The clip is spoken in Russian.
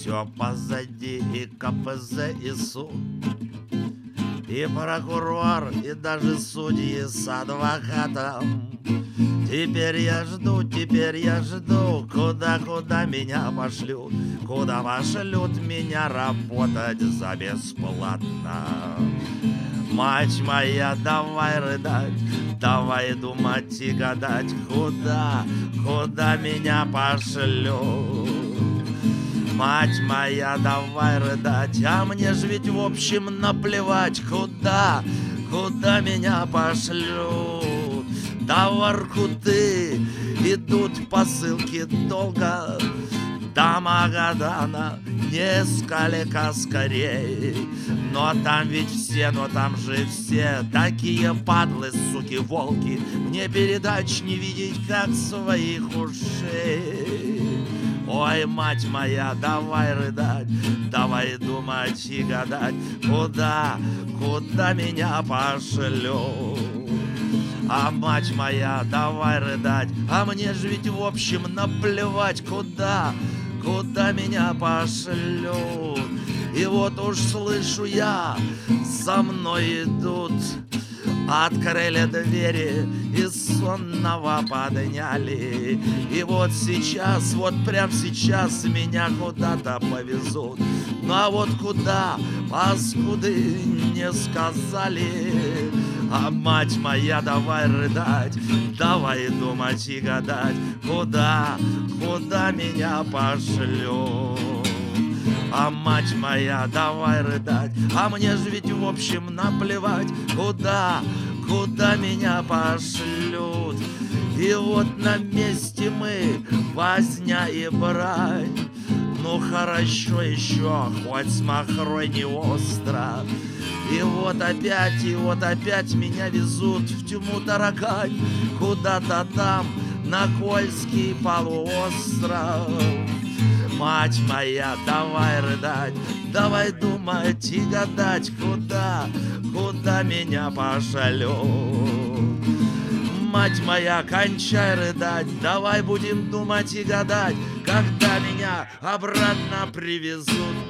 все позади, и КПЗ, и суд, и прокурор, и даже судьи с адвокатом. Теперь я жду, куда меня пошлют, куда пошлют меня работать за бесплатно. Мать моя, давай рыдать, давай думать и гадать, куда меня пошлют. Мать моя, давай рыдать, а мне ж ведь в общем наплевать, куда меня пошлют. До Воркуты идут посылки долго, до Магадана несколько скорей. Но там ведь все, но там же все такие падлы, суки, волки, мне передач не видеть, как своих ушей. Ой, мать моя, давай рыдать, давай думать и гадать, куда меня пошлют. А мать моя, давай рыдать, а мне ж ведь в общем наплевать, куда меня пошлют. И вот уж слышу я, за мной идут, открыли двери и сонного подняли. И вот сейчас, вот прям сейчас меня куда-то повезут. Ну а вот куда, паскуды, не сказали. А мать моя, давай рыдать, давай думать и гадать, куда меня пошлют. А мать моя, давай рыдать, а мне ж ведь в общем наплевать, куда меня пошлют. И вот на месте мы, возня и брань. Ну хорошо еще, хоть с махрой не остро. И вот опять меня везут в тьму таракань, куда-то там, на Кольский полуостров. Мать моя, давай рыдать, давай думать и гадать, куда меня пошлют. Мать моя, кончай рыдать, давай будем думать и гадать, когда меня обратно привезут.